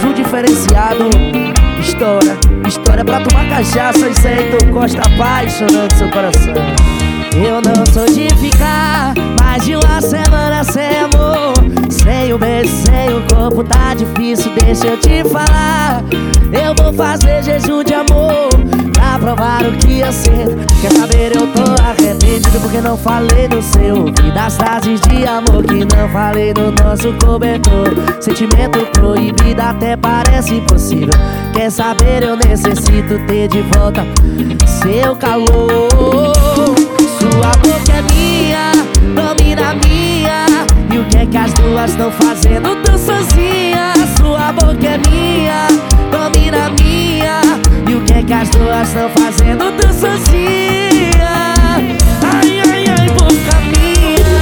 o diferenciado. História pra tomar cachaça e sem tu gosta apaixonando seu coração. Eu não sou de ficar mais de uma semana sem amor, sem o beijo, sem o corpo, tá difícil, deixa eu te falar. Eu vou fazer jejum de amor pra provar o que eu sinto. Quer saber, eu tô arrependido porque não falei no seu ouvido das frases de amor que não falei no nosso cobertor. Sentimento proibido até parece impossível. Quer saber, eu necessito ter de volta seu calor. Sua boca é minha, domina a minha. E o que é que as duas estão fazendo tão sozinhas? Sua boca é minha, domina a minha. E o que é que as duas estão fazendo tão sozinhas? Ai, ai, ai, boca minha.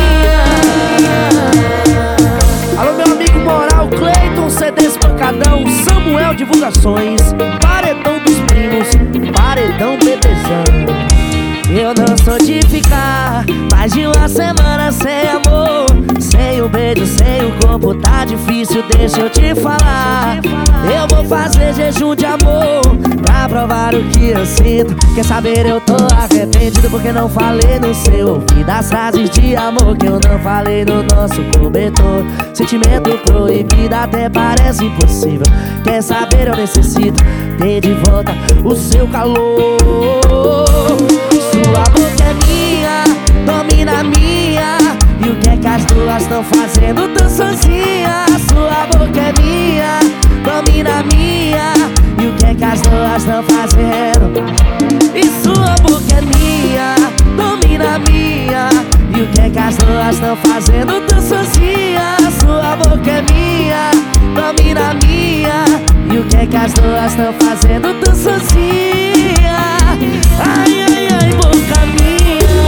Alô, meu amigo Moral, Cleiton, CD Espancadão, Samuel Divulgações, Paredão dos Primos, Paredão BBzão. Eu não sou de ficar mais de uma semana sem amor, sem o beijo, sem o corpo, tá difícil, deixa eu te falar. Eu vou fazer jejum de amor pra provar o que eu sinto. Quer saber, eu tô arrependido porque não falei no seu ouvido das frases de amor que eu não falei no nosso cobertor. Sentimento proibido até parece impossível. Quer saber, eu necessito ter de volta o seu calor. Sua boca é minha, domina a minha. E o que é que as duas estão fazendo tão sozinhas? Sua boca é minha, domina a minha. E o que é que as duas estão fazendo? E sua boca é minha, domina a minha. E o que é que as duas estão fazendo tão sozinhas? Sua boca é minha, domina a minha. E o que é que as duas estão fazendo tão sozinhas? Ai, ai, ai, boca minha.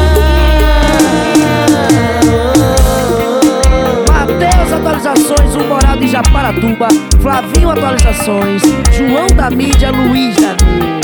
Mateus atualizações, o Moral de Japaratuba, Flavinho atualizações, João da mídia, Luiz da mídia.